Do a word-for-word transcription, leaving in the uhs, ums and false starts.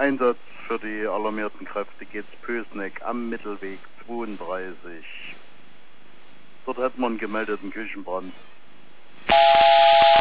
Einsatz für die alarmierten Kräfte geht's Pösneck am Mittelweg zweiunddreißig. Dort hat man einen gemeldeten Küchenbrand.